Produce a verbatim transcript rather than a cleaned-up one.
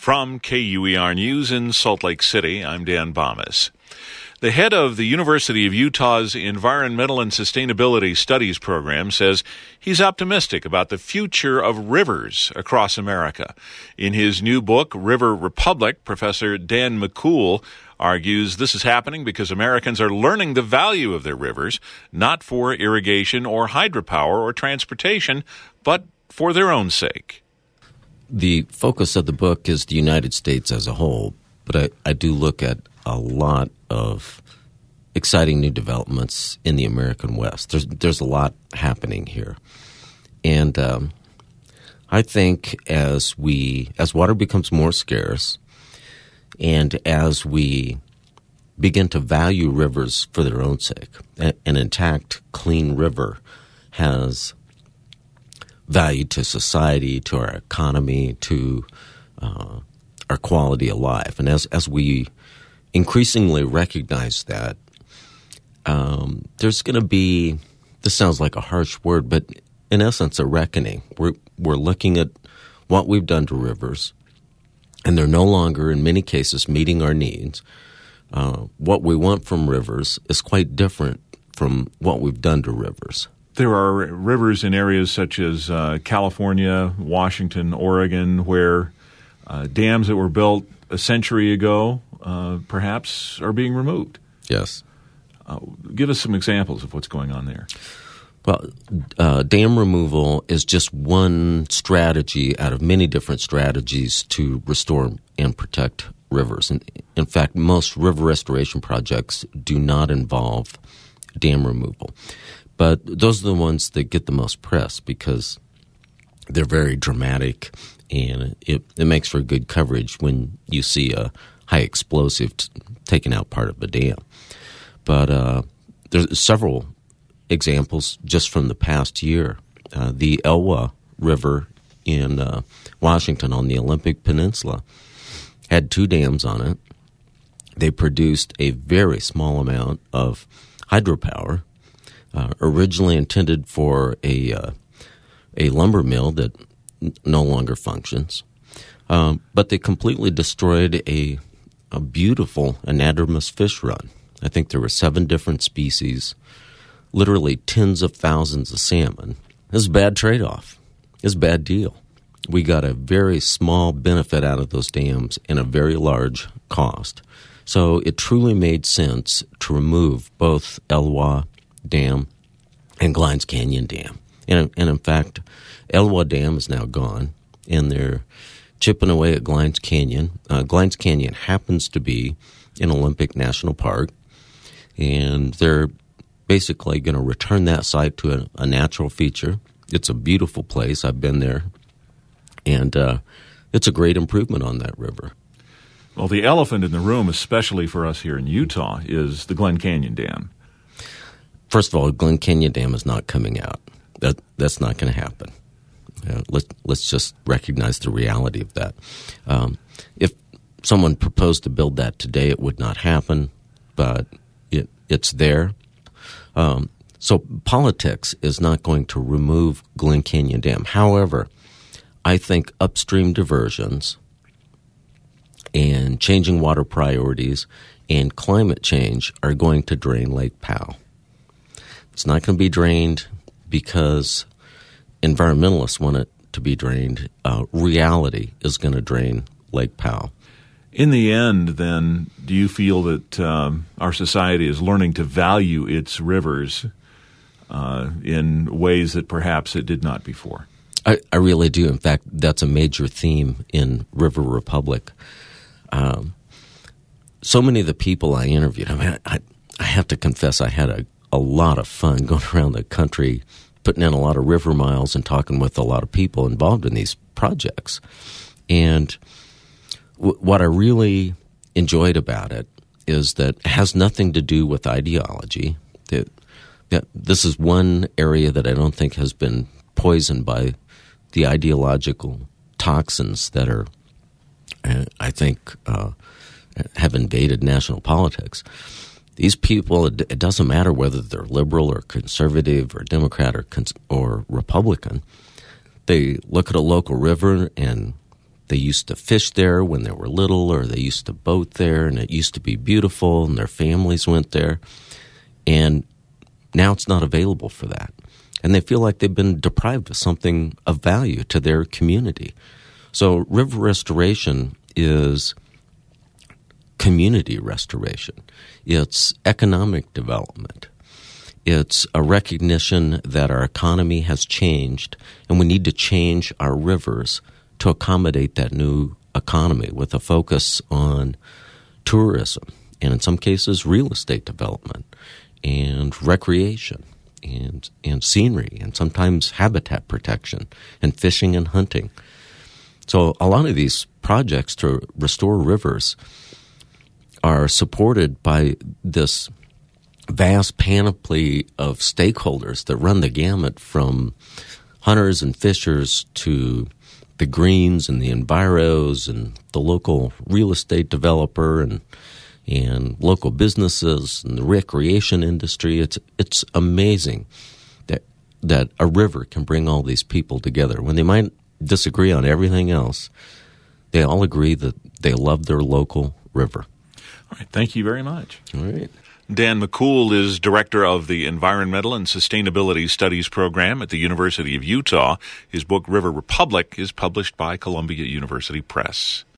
From K U E R News in Salt Lake City, I'm Dan Bomas. The head of the University of Utah's Environmental and Sustainability Studies program says he's optimistic about the future of rivers across America. In his new book, River Republic, Professor Dan McCool argues this is happening because Americans are learning the value of their rivers, not for irrigation or hydropower or transportation, but for their own sake. The focus of the book is the United States as a whole, but I, I do look at a lot of exciting new developments in the American West. There's there's a lot happening here, and um, I think as we as water becomes more scarce, and as we begin to value rivers for their own sake, an intact, clean river has value to society, to our economy, to uh, our quality of life. And as as we increasingly recognize that, um, there's going to be, this sounds like a harsh word, but in essence, a reckoning. We're we're looking at what we've done to rivers, and they're no longer, in many cases, meeting our needs. Uh, what we want from rivers is quite different from what we've done to rivers. There are rivers in areas such as uh, California, Washington, Oregon, where uh, dams that were built a century ago uh, perhaps are being removed. Yes. Uh, give us some examples of what's going on there. Well, uh, dam removal is just one strategy out of many different strategies to restore and protect rivers. And in fact, most river restoration projects do not involve dam removal. But those are the ones that get the most press because they're very dramatic, and it, it makes for good coverage when you see a high explosive t- taking out part of a dam. But uh, there's several examples just from the past year. Uh, the Elwha River in uh, Washington on the Olympic Peninsula had two dams on it. They produced a very small amount of hydropower, Uh, originally intended for a uh, a lumber mill that n- no longer functions, um, but they completely destroyed a a beautiful anadromous fish run. I think there were seven different species, literally tens of thousands of salmon. It was a bad trade-off. It was a bad deal. We got a very small benefit out of those dams and a very large cost. So it truly made sense to remove both Elwha Dam and Glines Canyon Dam. And, and in fact, Elwha Dam is now gone, and they're chipping away at Glines Canyon. Uh, Glines Canyon happens to be in Olympic National Park, and they're basically going to return that site to a, a natural feature. It's a beautiful place. I've been there, and uh, it's a great improvement on that river. Well, the elephant in the room, especially for us here in Utah, is the Glen Canyon Dam. First of all, Glen Canyon Dam is not coming out. That that's not going to happen. Uh, let let's just recognize the reality of that. Um, if someone proposed to build that today, it would not happen. But it it's there. Um, so politics is not going to remove Glen Canyon Dam. However, I think upstream diversions and changing water priorities and climate change are going to drain Lake Powell. It's not going to be drained because environmentalists want it to be drained. Uh, reality is going to drain Lake Powell. In the end, then, do you feel that um, our society is learning to value its rivers uh, in ways that perhaps it did not before? I, I really do. In fact, that's a major theme in River Republic. Um, so many of the people I interviewed, I mean, I, I have to confess I had a a lot of fun going around the country, putting in a lot of river miles and talking with a lot of people involved in these projects. And w- what I really enjoyed about it is that it has nothing to do with ideology. That, that this is one area that I don't think has been poisoned by the ideological toxins that are, uh, I think, uh, have invaded national politics. These people, it, it doesn't matter whether they're liberal or conservative or Democrat or, cons- or Republican. They look at a local river and they used to fish there when they were little, or they used to boat there, and it used to be beautiful, and their families went there. And now it's not available for that. And they feel like they've been deprived of something of value to their community. So river restoration is community restoration. It's economic development. It's a recognition that our economy has changed, and we need to change our rivers to accommodate that new economy with a focus on tourism, and in some cases, real estate development and recreation and, and scenery, and sometimes habitat protection and fishing and hunting. So a lot of these projects to restore rivers are supported by this vast panoply of stakeholders that run the gamut, from hunters and fishers to the greens and the enviros and the local real estate developer and and local businesses and the recreation industry. It's it's amazing that that a river can bring all these people together. When they might disagree on everything else, they all agree that they love their local river. All right, thank you very much. All right. Dan McCool is director of the Environmental and Sustainability Studies program at the University of Utah. His book, River Republic, is published by Columbia University Press.